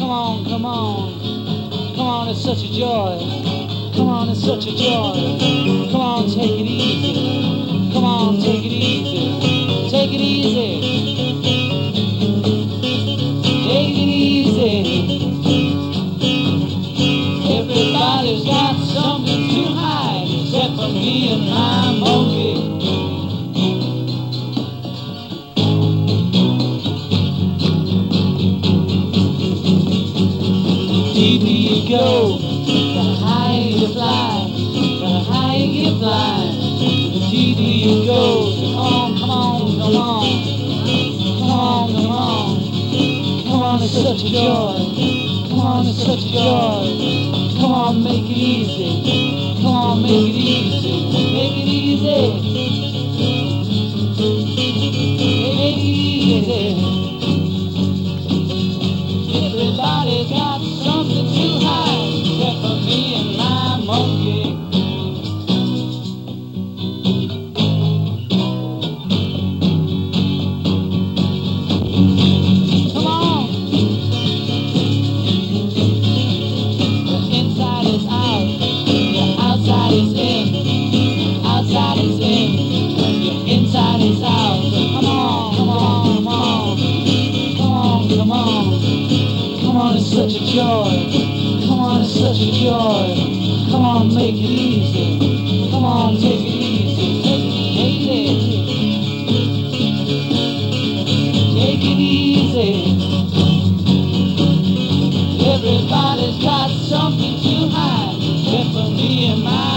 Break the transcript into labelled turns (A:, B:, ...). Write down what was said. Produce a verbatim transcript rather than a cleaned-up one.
A: Come on, come on. Come on, it's such a joy. Come on, it's such a joy. Come on, take it easy. Come on, take it easy. Take it easy. Take it easy. Everybody's got something to hide except for me and my monkey. Deep you go, the higher you fly, the higher you fly. The deeper you go, come on, come on, come on, come on, come on. Come on, it's such a joy. Come on, it's such a joy. Come on, make it easy. Come on, make it easy. Make it easy. Make it easy. Everybody's got something to hide except for me and my monkey. Come on. The inside is out, the outside is in. Outside is in, your inside is out. Come on, come on, come on. Come on, come on. Come on, it's such a joy. Come on, it's such a joy. Come on, make it easy. Come on, take it easy. Take it easy. Take it easy. Everybody's got something to hide except for me and my